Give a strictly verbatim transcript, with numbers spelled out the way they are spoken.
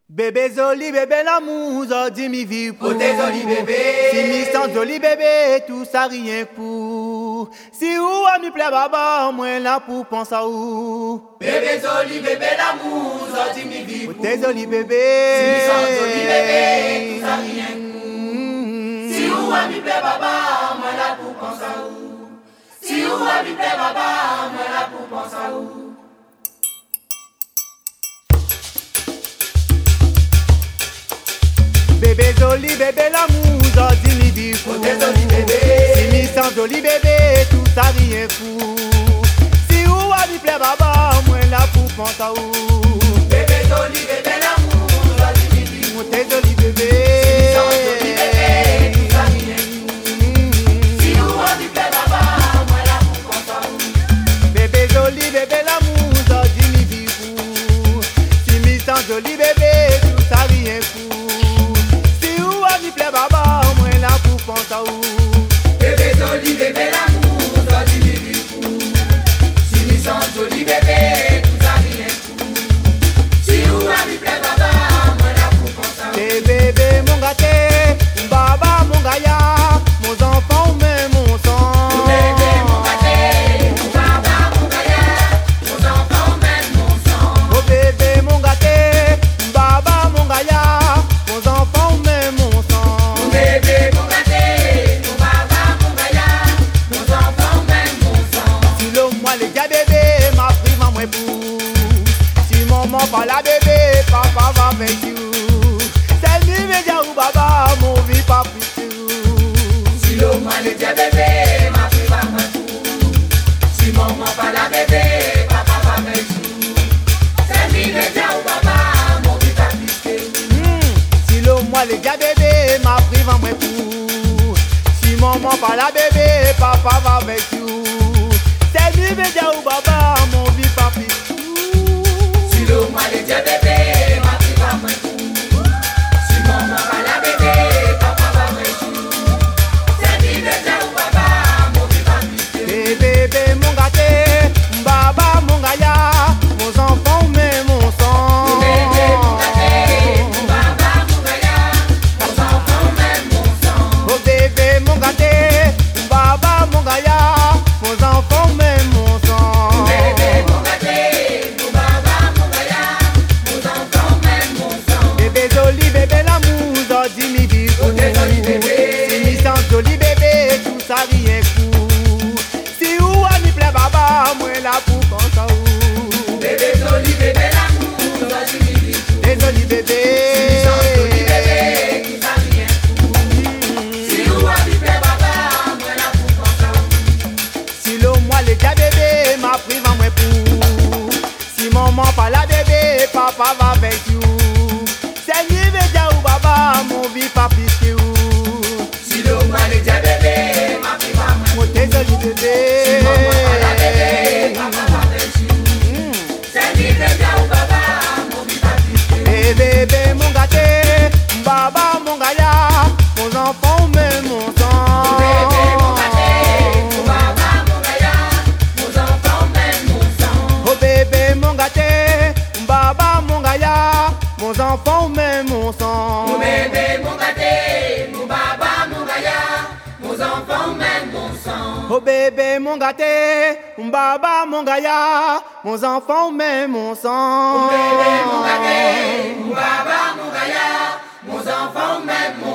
Bébé Zoli, bébé l'amour, dis mi vie pour. Oh t'es joli bébé. Si mi sans joli bébé, tout ça rien pour. Si ou a mi plaît baba, moi là pour penser à ou. Bébé joli bébé l'amour, dis mi vie Oh pour. t'es joli bébé. Si mi sans joli bébé, tout ça rien pour. Si ou a mi plaît baba, moi là pour penser à ou. Si ou a mi plaît baba, moi là pour penser à ou. Bébé joli, bébé l'amour, dis mi vie pour. Oh t'es joli bébé. Si mi sans joli bébé, tout ça rien pour. Si ou a mi plaît baba, moi là pour penser à ou. Bébé joli bébé l'amour, dis mi vie Oh pour. t'es joli bébé. Si sans joli bébé, tout ça rien pour. Si ou a mi plaît baba, moi là pour penser à ou. Bébé joli, bébé l'amour, dis mi vie pour. Si mi sans joli bébé, tout ça rien pour. Si ou a mi plaît baba, moi là pour penser à ou. Bébé joli bébé l'amour, toi tu me vis pour. Si mi sans joli bébé, tout ça rien pour. Si ou a mi plaît baba, moi là pour penser à Hey bébé mon gâté, baba mon gaïa, mon enfant mais mon sang. vous. Bébé mon gâté, mon baba, mon gaillard, mon enfant même mon sang. Oh bébé mon gâté, baba mon gaïa, mon enfant mais mon sang. Vous bébé mon gâté, mon baba, mon gaillard, mon enfant même mon sang. Si l'homme moi les gars bébé, ma prime à moi pour. Si maman pas la bébé, papa va avec you. C'est lui média ou baba, mon vie pas plus que. Si l'homme a le dia bébé, ma fille va me tout. Si maman pas la bébé, papa va me tout. C'est lui le dia ou papa, mon vie va pisser. Hmm, si l'homme moi les gars bébé, ma prime à moi pour. Si maman pas la bébé, papa va avec you. C'est lui média ou baba, mon vie pas plus que. Si l'homme a le dia bébé, ma fille va me tout. Si maman pas la bébé, papa va me tout. C'est lui le dia ou papa, mon vie va pisser. Hey bébé mon gâté, baba mon gaïa, mon enfant mais mon sang. Bébé mon gâté, mon baba, mon gaillard, mon enfant même mon sang. Oh bébé mon gâté, baba mon gaïa, mon enfant mais mon sang. Bébé mon gâté, mon baba, mon gaillard, mon enfant même mon sang. Bébé joli bébé l'amour, dis mi vie pour. Oh t'es joli bébé. Si mi sans joli bébé, tout ça rien pour. Si ou a mi plaît baba, moi là pour penser à ou. Bébé joli bébé l'amour, toi tu me dis tout. Hey joli bébé. Si sans joli bébé, qui va rien pour. Si ou a mi plaît baba, moi là pour penser à ou. Si l'homme moi les gars bébé, ma prive à moi pour. Si maman pas la bébé, papa va avec you. C'est lui média ou baba, mon vie pas plus que ou. Si l'homme a le dia bébé, ma fille va me Moi t'es joli bébé. Si maman pas la bébé, papa va me tout. C'est lui le dia ou baba, mon vie va pisser. Hey bébé mon gâté, baba mon gaïa, mon enfant mais mon sang. Bébé mon gâté, mon baba, mon gaillard, mon enfant même mon sang. Oh bébé mon gâté, baba mon gaïa, mon enfant mais mon sang. Mon bébé, mon gâté, mon baba, mon gaillard, mon enfant même mon sang. Oh bébé mon gâté, baba mon gaïa, mon enfant mais mon sang. Mon bébé, mon gâté, mon baba, mon gaillard, mon enfant même mon